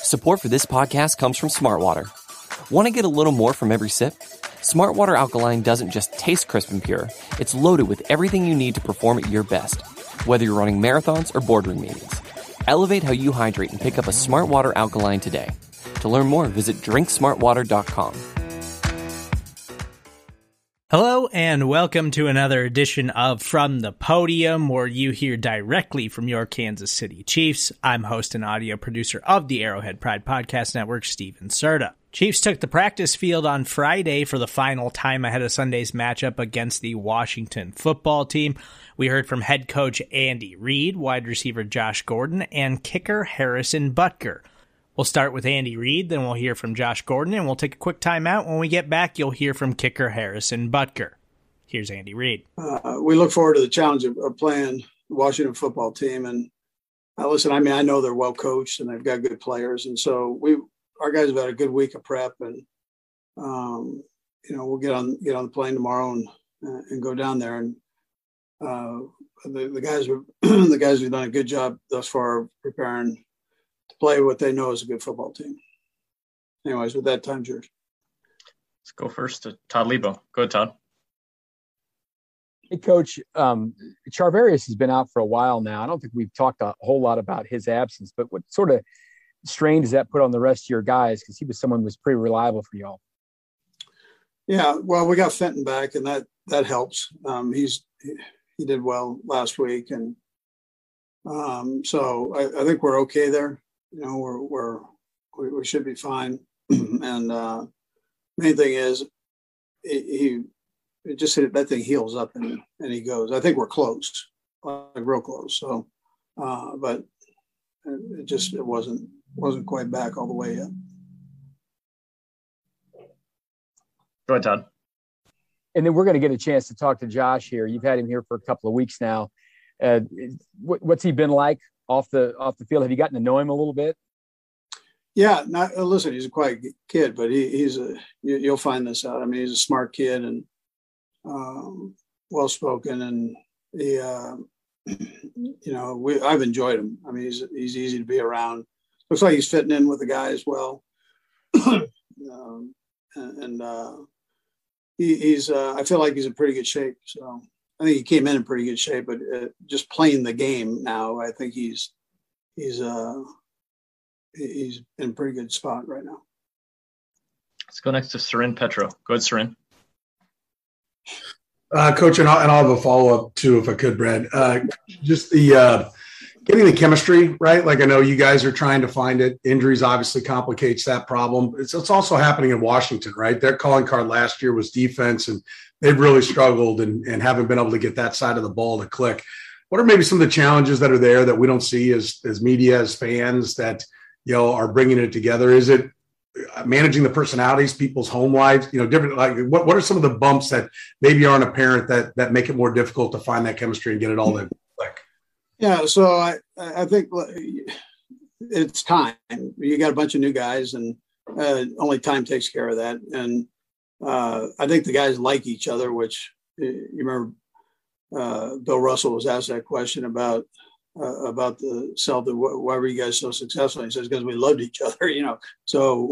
Support for this podcast comes from Smartwater. Want to get a little more from every sip? Smartwater Alkaline doesn't just taste crisp and pure, it's loaded with everything you need to perform at your best, whether you're running marathons or boardroom meetings. Elevate how you hydrate and pick up a Smartwater Alkaline today. To learn more, visit drinksmartwater.com. Hello and welcome to another edition of From the Podium, where you hear directly from your Kansas City Chiefs. I'm host and audio producer of the Arrowhead Pride Podcast Network, Steven Serta. Chiefs took the practice field on Friday for the final time ahead of Sunday's matchup against the Washington football team. We heard from head coach Andy Reid, wide receiver Josh Gordon, and kicker Harrison Butker. We'll start with Andy Reid, then we'll hear from Josh Gordon, and we'll take a quick timeout. When we get back, you'll hear from kicker Harrison Butker. Here's Andy Reid. We look forward to the challenge of playing the Washington football team. And listen, I know they're well coached and they've got good players. And so our guys have had a good week of prep, and we'll get on the plane tomorrow and go down there. And the guys have done a good job thus far preparing to play what they know is a good football team. Anyways, with that, time's yours. Let's go first to Todd Lebo. Go ahead, Todd. Hey, Coach. Charvarius has been out for a while now. I don't think we've talked a whole lot about his absence, but what sort of strain does that put on the rest of your guys? Because he was someone who was pretty reliable for y'all. Yeah, well, we got Fenton back, and that helps. He did well last week, and so I think we're okay there. We should be fine. And main thing is he just hit it, that thing heals up and he goes. I think we're close, like real close. So, but it wasn't quite back all the way yet. Go ahead, Todd. And then we're going to get a chance to talk to Josh here. You've had him here for a couple of weeks now. What's he been like off the field? Have you gotten to know him a little bit? Yeah, listen, he's a quiet kid, but you'll find this out. I mean, he's a smart kid and well-spoken, and he, I've enjoyed him. I mean, he's easy to be around. Looks like he's fitting in with the guys well. He's I feel like he's in pretty good shape. So I think he came in pretty good shape, but just playing the game now, I think he's in a pretty good spot right now. Let's go next to Soren Petro. Go ahead, Soren. Coach, and I'll have a follow-up too, if I could, Brad. Just the getting the chemistry right. Like, I know you guys are trying to find it. Injuries obviously complicates that problem. It's also happening in Washington, right? Their calling card last year was defense, and they've really struggled and haven't been able to get that side of the ball to click. What are maybe some of the challenges that are there that we don't see as media, as fans, that are bringing it together? Is it managing the personalities, people's home lives, different, like what are some of the bumps that maybe aren't apparent that make it more difficult to find that chemistry and get it all to click? Yeah. So I think it's time. You got a bunch of new guys, and only time takes care of that. And I think the guys like each other, which you remember Bill Russell was asked that question about the Celtics. Why were you guys so successful? He says, because we loved each other, So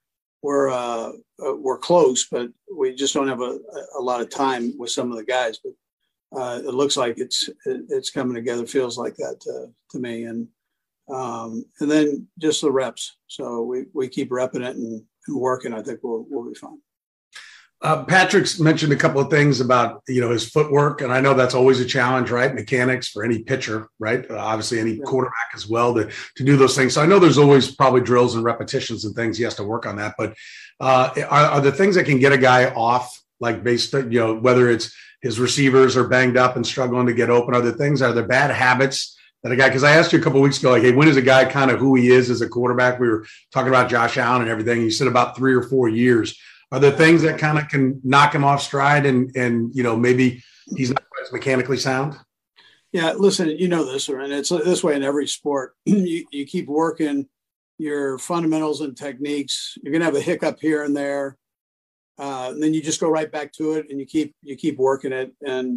we're close, but we just don't have a lot of time with some of the guys. But it looks like it's coming together. Feels like that to me. And then just the reps. So we keep repping it and working. I think we'll be fine. Patrick's mentioned a couple of things about, his footwork, and I know that's always a challenge, right? Mechanics for any pitcher, right? Obviously any quarterback as well to do those things. So I know there's always probably drills and repetitions and things he has to work on that, but are the things that can get a guy off, like based, whether it's his receivers are banged up and struggling to get open, are there bad habits that a guy, because I asked you a couple of weeks ago, like, hey, when is a guy kind of who he is as a quarterback? We were talking about Josh Allen and everything. You said about 3 or 4 years. Are there things that kind of can knock him off stride and maybe he's not as mechanically sound? Yeah, listen, this, and it's this way in every sport. You keep working your fundamentals and techniques. You're going to have a hiccup here and there. And then you just go right back to it, and you keep working it and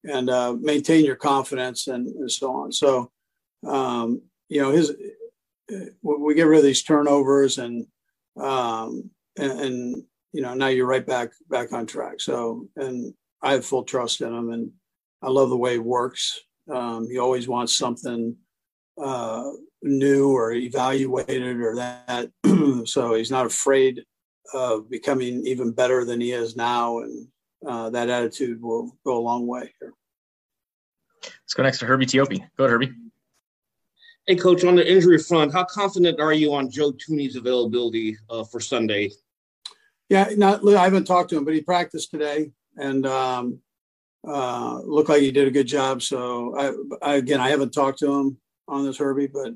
maintain your confidence and so on. So, we get rid of these turnovers and now you're right back on track. So, and I have full trust in him, and I love the way he works. He always wants something new or evaluated or that. So he's not afraid of becoming even better than he is now. And that attitude will go a long way here. Let's go next to Herbie Teope. Go ahead, Herbie. Hey, Coach, on the injury front, how confident are you on Joe Thuney's availability for Sunday? Yeah, I haven't talked to him, but he practiced today and looked like he did a good job. So, I haven't talked to him on this, Herbie, but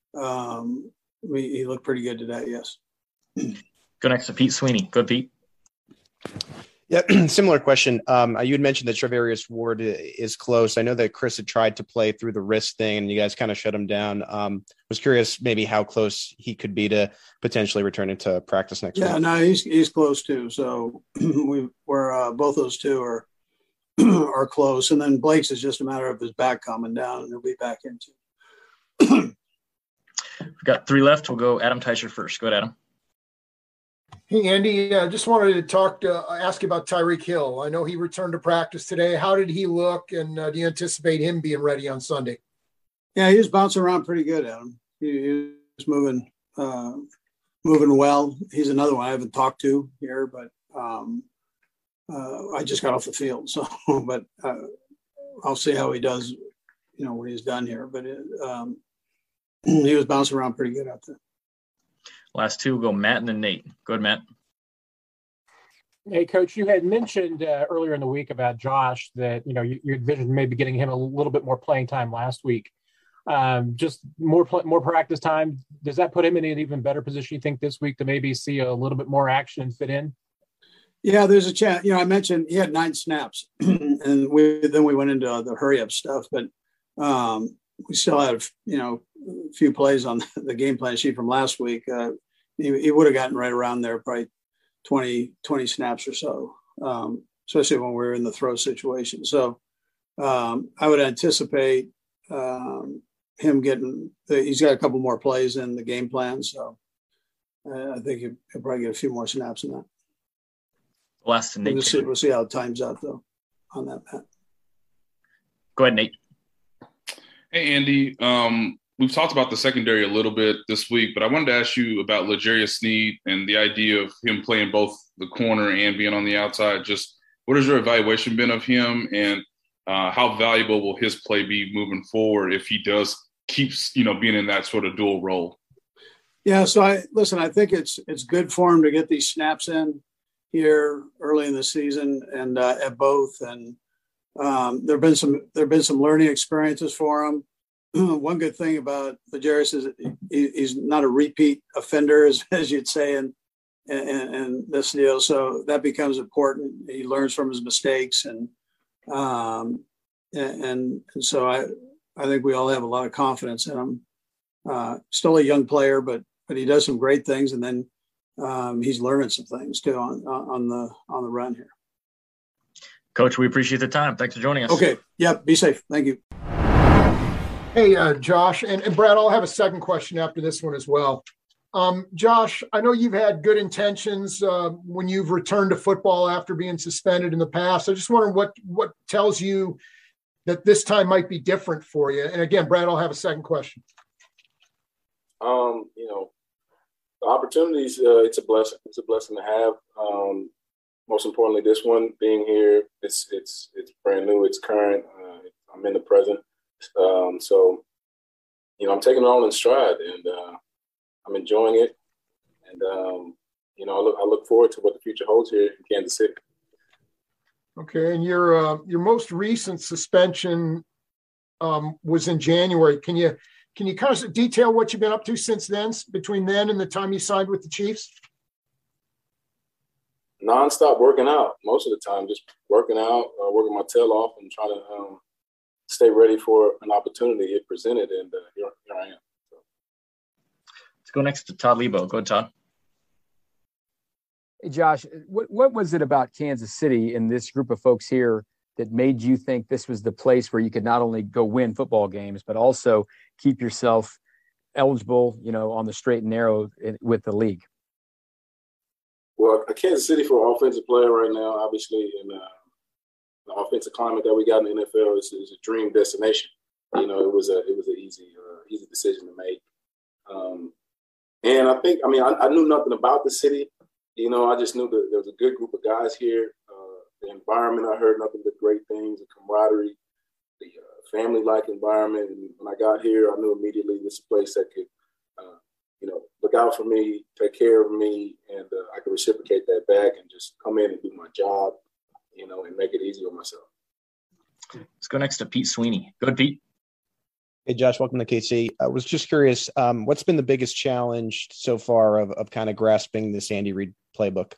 he looked pretty good today, yes. Go next to Pete Sweeney. Go, Pete. Yeah, similar question. You had mentioned that Charvarius Ward is close. I know that Chris had tried to play through the wrist thing, and you guys kind of shut him down. Was curious maybe how close he could be to potentially returning to practice next week. Yeah, no, he's close too. So we're both those two are close, and then Blake's is just a matter of his back coming down, and he'll be back into. We've got 3 left. We'll go Adam Teicher first. Go ahead, Adam. Hey, Andy, just wanted to ask you about Tyreek Hill. I know he returned to practice today. How did he look, and do you anticipate him being ready on Sunday? Yeah, he was bouncing around pretty good, Adam. He was moving well. He's another one I haven't talked to here, but I just got off the field. So, but I'll see how he does, when he's done here. But he was bouncing around pretty good out there. Last 2 will go Matt and then Nate. Go ahead, Matt. Hey, Coach, you had mentioned earlier in the week about Josh that, you envisioned maybe getting him a little bit more playing time last week. Just more practice time. Does that put him in an even better position, you think, this week to maybe see a little bit more action and fit in? Yeah, there's a chance. I mentioned he had 9 snaps, and we went into the hurry-up stuff, but we still had, a few plays on the game plan sheet from last week. He would have gotten right around there, probably 20 snaps or so, especially when we were in the throw situation. So I would anticipate him he's got a couple more plays in the game plan. So I think he'll probably get a few more snaps in that. Last to Nate. We'll see how it times out, though, on that, Matt. Go ahead, Nate. Hey, Andy. We've talked about the secondary a little bit this week, but I wanted to ask you about L'Jarius Sneed and the idea of him playing both the corner and being on the outside. Just what has your evaluation been of him, and how valuable will his play be moving forward if he does keep, being in that sort of dual role? Yeah, so I think it's good for him to get these snaps in here early in the season and at both. And there've been some learning experiences for him. One good thing about L'Jarius is he's not a repeat offender, as you'd say in this deal. So that becomes important. He learns from his mistakes, and so I think we all have a lot of confidence in him. Still a young player, but he does some great things, and then he's learning some things too on the run here. Coach, we appreciate the time. Thanks for joining us. Okay. Yeah. Be safe. Thank you. Hey, Josh, and Brad, I'll have a second question after this one as well. Josh, I know you've had good intentions when you've returned to football after being suspended in the past. I just wonder what tells you that this time might be different for you. And again, Brad, I'll have a second question. The opportunities, it's a blessing. It's a blessing to have. Most importantly, this one being here, it's brand new. It's current. I'm in the present. So, I'm taking it all in stride, and I'm enjoying it. And, I look forward to what the future holds here in Kansas City. Okay. And your most recent suspension was in January. Can you kind of detail what you've been up to since then, between then and the time you signed with the Chiefs? Nonstop working out most of the time, just working out, working my tail off and trying to stay ready for an opportunity it presented. And here I am. So. Let's go next to Todd Lebo. Go ahead, Todd. Hey, Josh, what was it about Kansas City and this group of folks here that made you think this was the place where you could not only go win football games, but also keep yourself eligible, on the straight and narrow with the league? Well, Kansas City for an offensive player right now, obviously, in the offensive climate that we got in the NFL is a dream destination. It was an easy decision to make. And I think, I knew nothing about the city. I just knew that there was a good group of guys here. The environment, I heard nothing but great things, the camaraderie, the family-like environment. And when I got here, I knew immediately this is a place that could, look out for me, take care of me, and I could reciprocate that back and just come in and do my job, and make it easy on myself. Let's go next to Pete Sweeney. Go ahead, Pete. Hey, Josh, welcome to KC. I was just curious, what's been the biggest challenge so far of kind of grasping this Andy Reid playbook?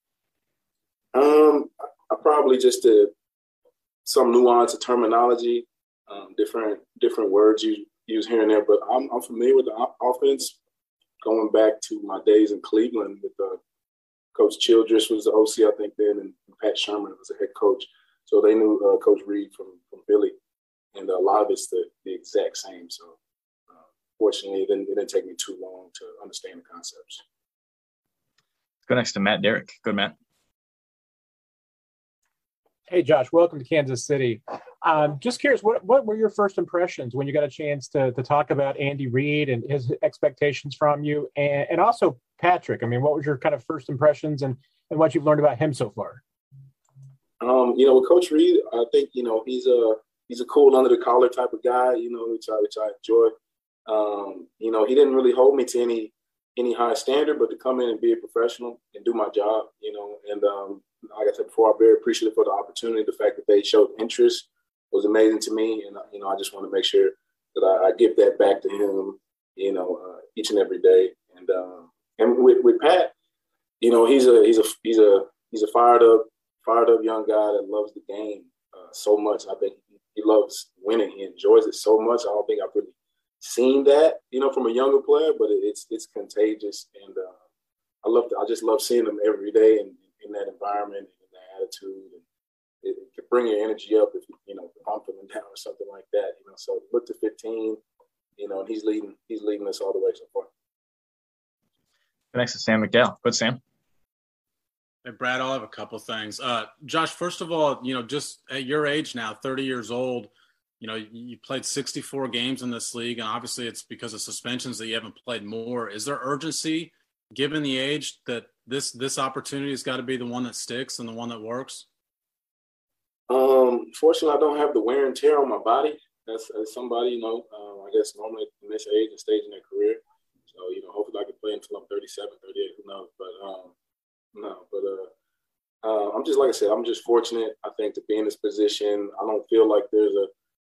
I probably just some nuance of terminology, different words you use here and there, but I'm familiar with the offense going back to my days in Cleveland with Coach Childress was the OC, I think, then, and Pat Sherman was the head coach. So they knew Coach Reid from Philly. And a lot of it's the exact same. So fortunately, it didn't take me too long to understand the concepts. Let's go next to Matt Derrick. Go, Matt. Hey, Josh, welcome to Kansas City. Just curious, what were your first impressions when you got a chance to talk about Andy Reid and his expectations from you? And also Patrick, what was your kind of first impressions and what you've learned about him so far? With Coach Reid, I think, he's a cool under the collar type of guy, which I enjoy. He didn't really hold me to any high standard, but to come in and be a professional and do my job, and like I said before, I'm very appreciative for the opportunity. The fact that they showed interest was amazing to me. And, I just want to make sure that I give that back to him, each and every day. And with Pat, he's a fired up young guy that loves the game so much. I think he loves winning. He enjoys it so much. I don't think I've really seen that, from a younger player, but it's contagious. And I just love seeing him every day and in that environment and that attitude. And it can bring your energy up if I'm feeling down or something like that. So look to 15, and he's leading us all the way so far. Next to Sam McDowell. Good, Sam. Hey, Brad, I'll have a couple things. Josh, first of all, just at your age now, 30 years old, you played 64 games in this league, and obviously it's because of suspensions that you haven't played more. Is there urgency, given the age, that this opportunity has got to be the one that sticks and the one that works? Fortunately, I don't have the wear and tear on my body. As somebody, I guess normally in this age and stage in their career. So, hopefully I can play until I'm 37, 38, who knows. I'm just, like I said, I'm just fortunate, I think, to be in this position. I don't feel like there's a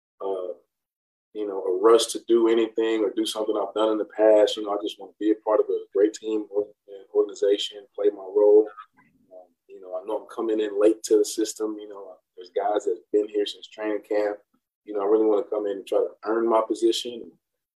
rush to do anything or do something I've done in the past. I just want to be a part of a great team or organization, play my role. I know I'm coming in late to the system. There's guys that have been here since training camp. I really want to come in and try to earn my position.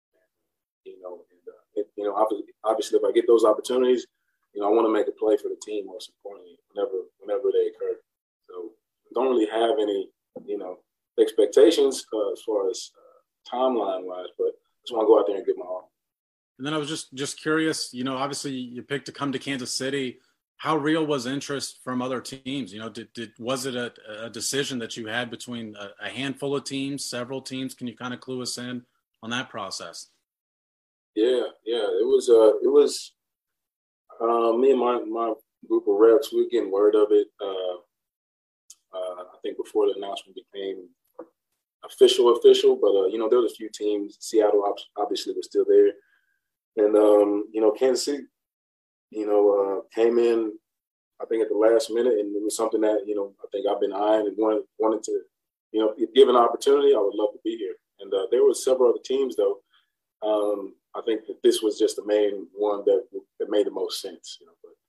Obviously, if I get those opportunities, I want to make a play for the team, most importantly, whenever they occur. So don't really have any, expectations as far as timeline-wise, but just want to go out there and get my all. And then I was just curious, obviously you picked to come to Kansas City. How real was interest from other teams? Was it a decision that you had between a handful of teams, several teams? Can you kind of clue us in on that process? Yeah. It was me and my group of reps, we were getting word of it. I think before the announcement became official, but there was a few teams. Seattle obviously was still there, and Kansas City, came in, I think at the last minute, and it was something that I think I've been eyeing and wanted to, if given an opportunity, I would love to be here. And there were several other teams though. I think that this was just the main one that made the most sense.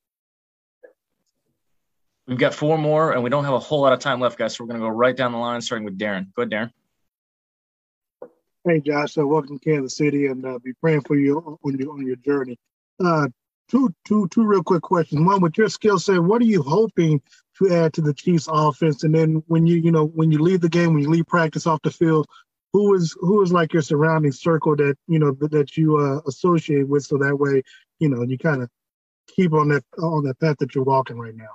We've got four more, and we don't have a whole lot of time left, guys. So we're going to go right down the line, starting with Darren. Go ahead, Darren. Hey, Josh. Welcome to Kansas City, and be praying for you on your journey. Two real quick questions. One, with your skill set, what are you hoping to add to the Chiefs' offense? And then when you leave the game, when you leave practice off the field, who is like your surrounding circle that, that you associate with, so that way, you kind of keep on that path that you're walking right now?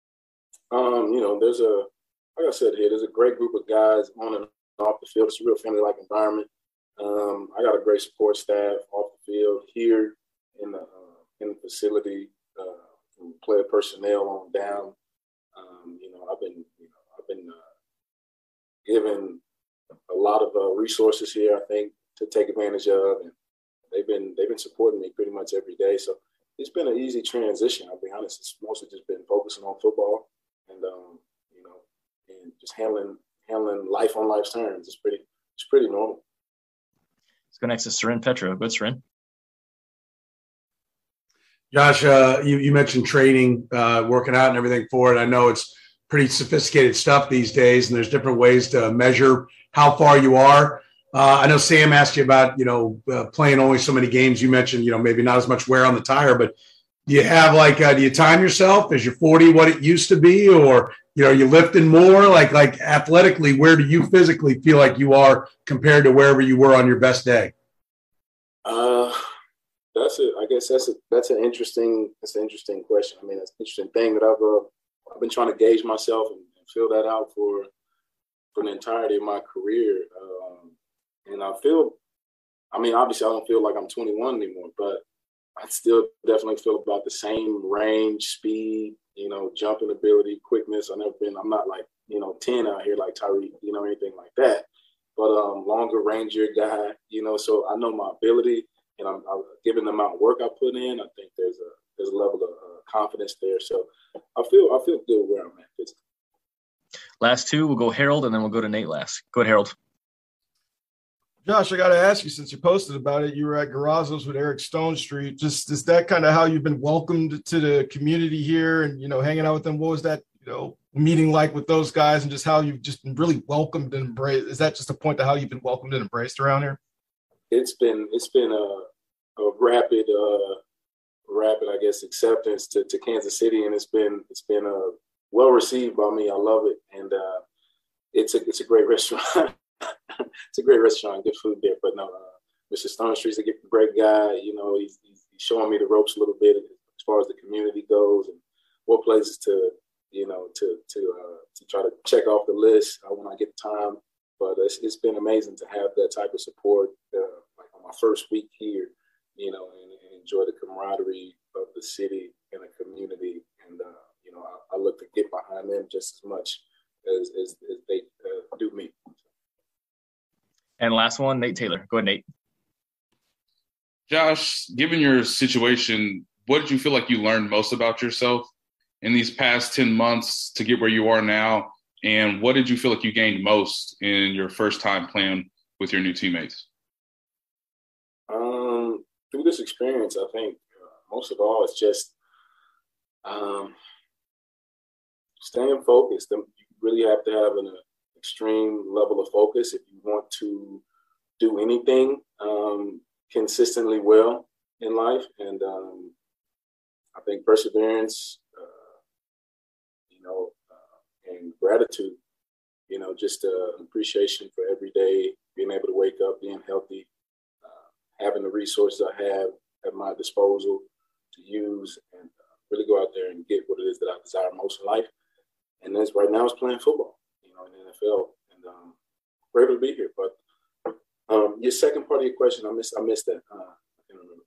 Like I said here, there's a great group of guys on and off the field. It's a real family-like environment. I got a great support staff off the field here in the facility, from player personnel on down. I've been given a lot of resources here, I think, to take advantage of, and they've been supporting me pretty much every day. So it's been an easy transition. I'll be honest. It's mostly just been focusing on football and and just handling life on life's terms. It's pretty normal. Let's go next to Seren Petro. Good, Seren. Josh, you mentioned training, working out and everything for it. I know it's pretty sophisticated stuff these days, and there's different ways to measure how far you are. I know Sam asked you about, playing only so many games. You mentioned, maybe not as much wear on the tire, but do you have do you time yourself? Is your 40 what it used to be? Or, are you lifting more? Like athletically, where do you physically feel like you are compared to wherever you were on your best day? I guess that's an interesting question. I mean, it's an interesting thing that I've been trying to gauge myself and fill that out for the entirety of my career. And obviously I don't feel like I'm 21 anymore, but I still definitely feel about the same range, speed, jumping ability, quickness. I'm not like, 10 out here like Tyreek, anything like that, but longer rangier guy, so I know my ability, and I'm given the amount of work I put in. I think there's a level of confidence there. So I feel good where I'm at. Last two, we'll go Harold, and then we'll go to Nate last. Go ahead, Harold. Josh, I got to ask you, since you posted about it, you were at Garazzo's with Eric Stonestreet. Just is that kind of how you've been welcomed to the community here and, hanging out with them? What was that, meeting like with those guys, and just how you've just been really welcomed and embraced? Is that just a point to how you've been welcomed and embraced around here? It's been a rapid, I guess, acceptance to Kansas City, and it's been well received by me. I love it, and it's a great restaurant. It's a great restaurant, good food there. But no, Mr. Stonestreet's a great guy. He's showing me the ropes a little bit as far as the community goes and what places to try to check off the list when I get the time. But it's been amazing to have that type of support, like on my first week here, and enjoy the camaraderie of the city and the community. And I look to get behind them just as much as they do me. And last one, Nate Taylor. Go ahead, Nate. Josh, given your situation, what did you feel like you learned most about yourself in these past 10 months to get where you are now? And what did you feel like you gained most in your first time playing with your new teammates? Through this experience, I think most of all, it's just staying focused. You really have to have an extreme level of focus if you want to do anything consistently well in life. And I think perseverance, and gratitude, just appreciation for every day, being able to wake up, being healthy, having the resources I have at my disposal to use and really go out there and get what it is that I desire most in life. And that's right now is playing football, in the NFL. And we're able to be here. But your second part of your question, I missed that. I can't remember.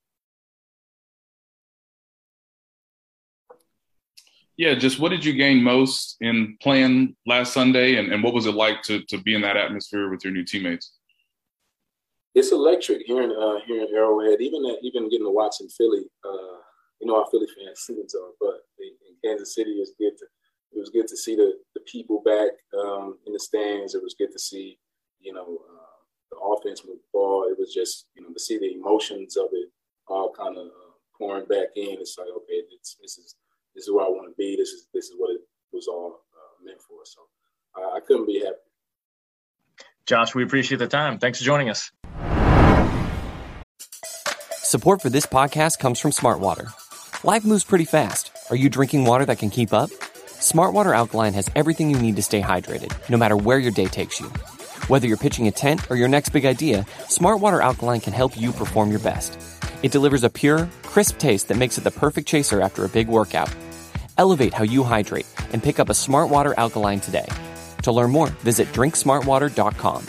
Yeah, just what did you gain most in playing last Sunday, and what was it like to be in that atmosphere with your new teammates? It's electric here in Arrowhead. Even getting to watch in Philly, how Philly fans seasons are, but in Kansas City, it was good to see the people back in the stands. It was good to see, the offense move the ball. It was just, to see the emotions of it all kind of pouring back in. It's like, okay, this is where I want to be. This is what it was all meant for. So I couldn't be happy. Josh, we appreciate the time. Thanks for joining us. Support for this podcast comes from Smart Water. Life moves pretty fast. Are you drinking water that can keep up? Smart Water Alkaline has everything you need to stay hydrated, no matter where your day takes you. Whether you're pitching a tent or your next big idea, Smart Water Alkaline can help you perform your best. It delivers a pure, crisp taste that makes it the perfect chaser after a big workout. Elevate how you hydrate and pick up a Smart Water Alkaline today. To learn more, visit drinksmartwater.com.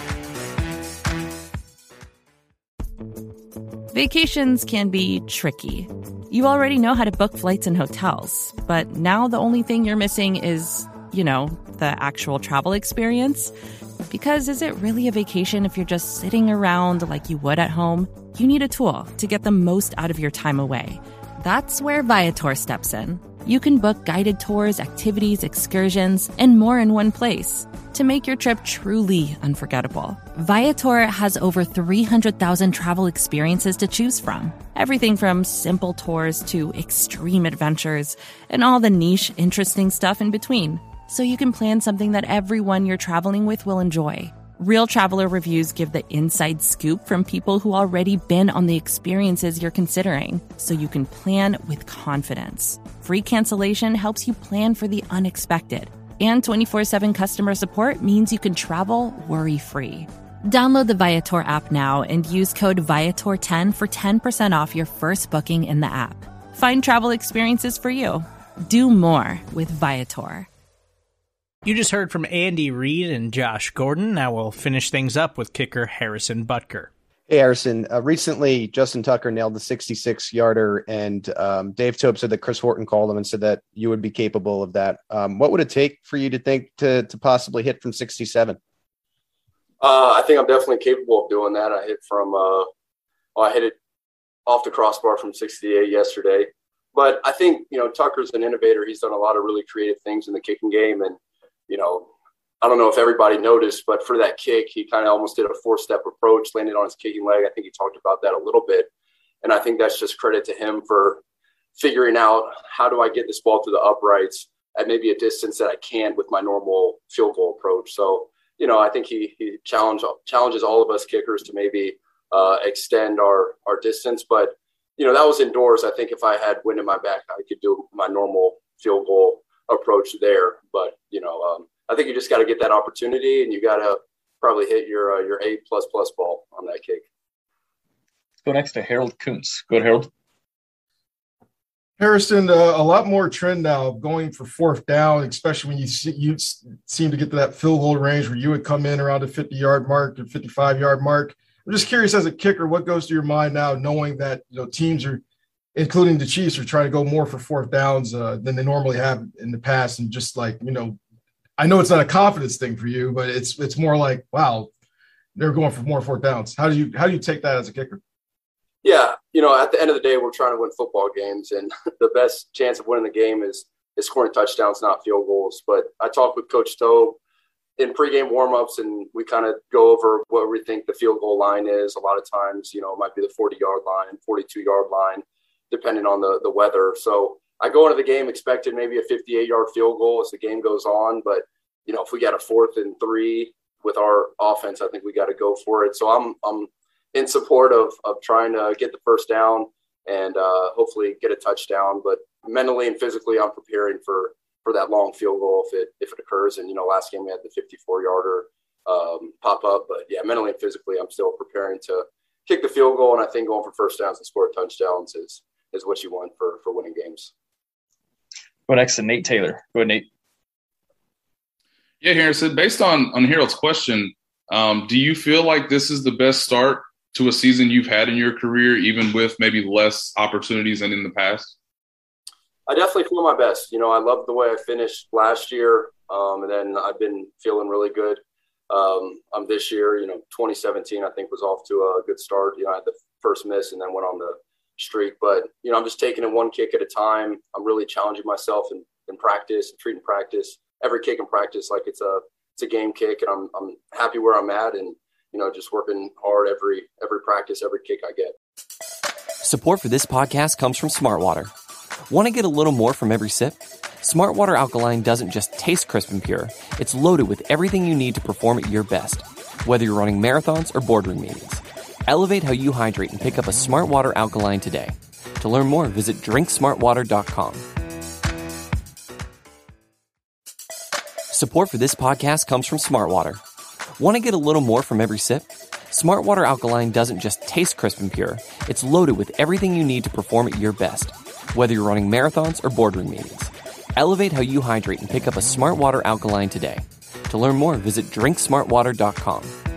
Vacations can be tricky. You already know how to book flights and hotels, but now the only thing you're missing is, the actual travel experience. Because is it really a vacation if you're just sitting around like you would at home? You need a tool to get the most out of your time away. That's where Viator steps in. You can book guided tours, activities, excursions, and more in one place to make your trip truly unforgettable. Viator has over 300,000 travel experiences to choose from. Everything from simple tours to extreme adventures and all the niche, interesting stuff in between. So you can plan something that everyone you're traveling with will enjoy. Real traveler reviews give the inside scoop from people who already been on the experiences you're considering, so you can plan with confidence. Free cancellation helps you plan for the unexpected. And 24/7 customer support means you can travel worry-free. Download the Viator app now and use code Viator10 for 10% off your first booking in the app. Find travel experiences for you. Do more with Viator. You just heard from Andy Reid and Josh Gordon. Now we'll finish things up with kicker Harrison Butker. Hey, Harrison. Recently, Justin Tucker nailed the 66-yarder, and Dave Tope said that Chris Horton called him and said that you would be capable of that. What would it take for you to think to possibly hit from 67? I think I'm definitely capable of doing that. I hit it off the crossbar from 68 yesterday. But I think, Tucker's an innovator. He's done a lot of really creative things in the kicking game, and I don't know if everybody noticed, but for that kick, he kind of almost did a 4-step approach, landed on his kicking leg. I think he talked about that a little bit. And I think that's just credit to him for figuring out how do I get this ball to the uprights at maybe a distance that I can't with my normal field goal approach. So, I think he challenges all of us kickers to maybe extend our distance. But, that was indoors. I think if I had wind in my back, I could do my normal field goal approach there. But, I think you just got to get that opportunity, and you got to probably hit your A++ ball on that kick. Let's go next to Harold Kuntz. Go ahead, Harold. Harrison, a lot more trend now going for fourth down, especially when you seem to get to that field goal range where you would come in around the 50-yard mark or 55-yard mark. I'm just curious, as a kicker, what goes through your mind now, knowing that teams are, including the Chiefs, are trying to go more for fourth downs than they normally have in the past, and just I know it's not a confidence thing for you, but it's more like, wow, they're going for more fourth downs. How do you take that as a kicker? Yeah, at the end of the day, we're trying to win football games, and the best chance of winning the game is scoring touchdowns, not field goals. But I talked with Coach Tobe in pregame warmups, and we kind of go over what we think the field goal line is. A lot of times, it might be the 40-yard line, 42-yard line, depending on the weather. So I go into the game expecting maybe a 58-yard field goal as the game goes on. But, if we got a 4th and 3 with our offense, I think we got to go for it. So I'm in support of trying to get the first down and hopefully get a touchdown. But mentally and physically, I'm preparing for that long field goal if it occurs. And, last game we had the 54-yarder pop up. But, yeah, mentally and physically, I'm still preparing to kick the field goal. And I think going for first downs and score touchdowns is what you want for winning games. Go next to Nate Taylor. Go ahead, Nate. Yeah, Harrison, based on Harold's question, do you feel like this is the best start to a season you've had in your career, even with maybe less opportunities than in the past? I definitely feel my best. I love the way I finished last year, and then I've been feeling really good. This year, 2017, I think was off to a good start. I had the first miss and then went on the streak. But, I'm just taking it one kick at a time. I'm really challenging myself in practice, treating practice, every kick in practice like it's a game kick. And I'm happy where I'm at, and, just working hard every practice, every kick I get. Support for this podcast comes from Smart Water. Want to get a little more from every sip? Smart Water Alkaline doesn't just taste crisp and pure. It's loaded with everything you need to perform at your best, whether you're running marathons or boardroom meetings. Elevate how you hydrate and pick up a Smart Water Alkaline today. To learn more, visit drinksmartwater.com. Support for this podcast comes from Smart Water. Want to get a little more from every sip? Smart Water Alkaline doesn't just taste crisp and pure, it's loaded with everything you need to perform at your best, whether you're running marathons or boardroom meetings. Elevate how you hydrate and pick up a Smart Water Alkaline today. To learn more, visit drinksmartwater.com.